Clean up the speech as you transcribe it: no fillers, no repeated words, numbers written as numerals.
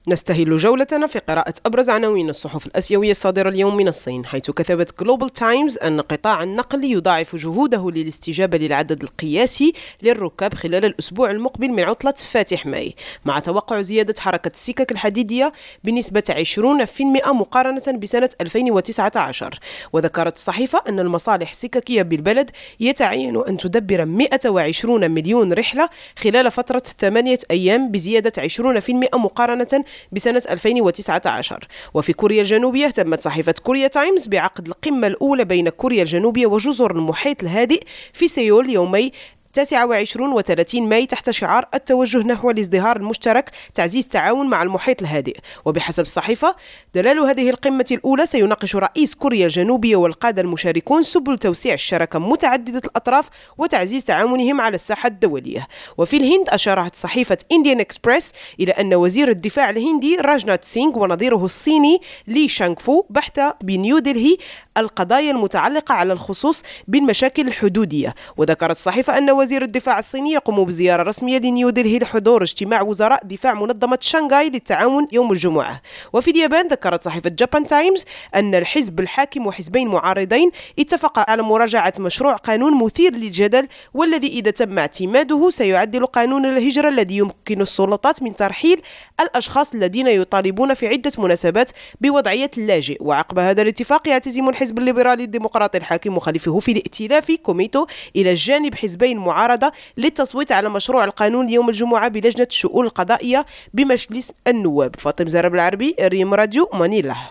نستهل جولتنا في قراءة أبرز عناوين الصحف الآسيوية الصادرة اليوم من الصين، حيث كتبت جلوبال تايمز أن قطاع النقل يضاعف جهوده للاستجابة للعدد القياسي للركاب خلال الأسبوع المقبل من عطلة فاتح ماي، مع توقع زيادة حركة السكك الحديدية بنسبة 20% مقارنة بسنة 2019. وذكرت الصحيفة أن المصالح السككية بالبلد يتعين أن تدبر 120 مليون رحلة خلال فترة 8 أيام، بزيادة 20% مقارنة بسنة 2019. وفي كوريا الجنوبية اهتمت صحيفة كوريا تايمز بعقد القمة الأولى بين كوريا الجنوبية وجزر المحيط الهادئ في سيول يومي 29 و 30 ماي تحت شعار التوجه نحو الازدهار المشترك، تعزيز التعاون مع المحيط الهادئ. وبحسب الصحيفة، دلال هذه القمة الأولى سيناقش رئيس كوريا الجنوبية والقادة المشاركون سبل توسيع الشراكة متعددة الأطراف وتعزيز تعاونهم على الساحة الدولية. وفي الهند أشارت صحيفة إنديان إكسبريس إلى أن وزير الدفاع الهندي راجناث سينغ ونظيره الصيني لي شانغفو بحث بنيودلهي القضايا المتعلقة على الخصوص بالمشاكل الحدودية. وذكرت الصحيفة أن وزير الدفاع الصيني يقوم بزيارة رسمية لنيودلهي لحضور اجتماع وزراء دفاع منظمة شنغهاي للتعاون يوم الجمعة. وفي اليابان ذكرت صحيفة جابان تايمز أن الحزب الحاكم وحزبين معارضين اتفقا على مراجعة مشروع قانون مثير للجدل، والذي إذا تم اعتماده سيعدل قانون الهجرة الذي يمكن السلطات من ترحيل الأشخاص الذين يطالبون في عدة مناسبات بوضعية اللاجئ. وعقب هذا الاتفاق يعتزم الحزب الليبرالي الديمقراطي الحاكم وخليفه في الائتلاف كوميتو إلى جانب حزبين معارضة للتصويت على مشروع القانون يوم الجمعة بلجنة الشؤون القضائية بمجلس النواب. فاطمة زهرة بالعربي، ريم راديو، مانيلا.